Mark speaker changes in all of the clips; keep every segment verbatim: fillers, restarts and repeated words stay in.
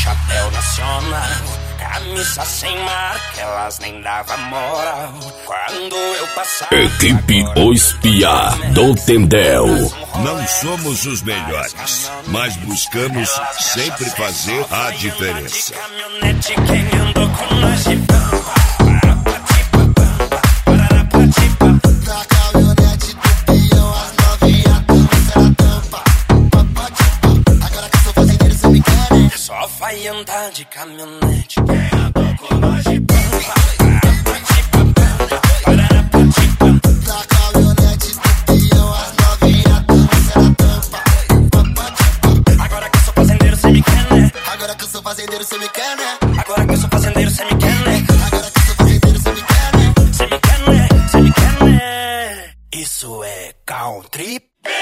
Speaker 1: chapéu nacional, camisa sem marca, elas nem davam moral. Quando eu passava...
Speaker 2: Equipe O Espiã do Tendel.
Speaker 3: Não somos os melhores, mas buscamos sempre fazer a diferença.
Speaker 1: Quem andou com nós de pampa?
Speaker 4: Na caminhonete do peão, as novinhas dançam na tampa. Agora que eu sou fazendeiro, cê me quer, né?
Speaker 1: Só vai andar de caminhonete quem andou com nós de pampa.
Speaker 4: Na caminhonete do peão, as novinhas dançam na tampa.
Speaker 1: Agora que eu sou fazendeiro, cê me quer, né?
Speaker 4: Agora que eu sou fazendeiro, cê me quer, né?
Speaker 1: Agora que eu sou fazendeiro, cê me quer, né?
Speaker 4: Agora que eu sou fazendeiro, cê me quer, né?
Speaker 1: Cê me quer, né? Cê me quer, né? Isso é country.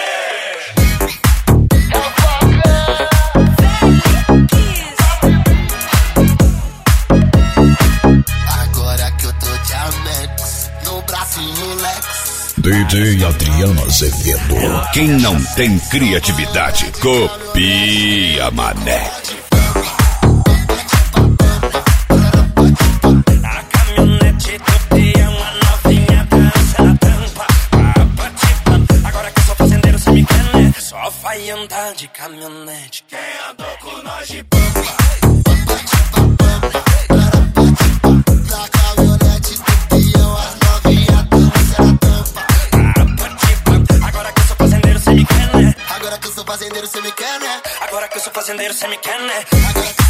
Speaker 4: Agora que eu tô de Amex, no braço e no Lex.
Speaker 2: D J Adriano Azevedo. Quem não tem criatividade, copia, mané.
Speaker 1: A caminhonete do peão, a novinha dança na tampa. Agora que eu sou fazendeiro, cê me quer, né? Só vai andar de caminhonete quem andou com nós de pampa.
Speaker 4: Na caminhonete do peão, as novinhas dançam na tampa.
Speaker 1: Agora que eu sou fazendeiro, cê me quer, né?
Speaker 4: Agora que eu sou fazendeiro, cê me quer, né?
Speaker 1: Agora que eu sou fazendeiro, cê me quer, né?
Speaker 4: Agora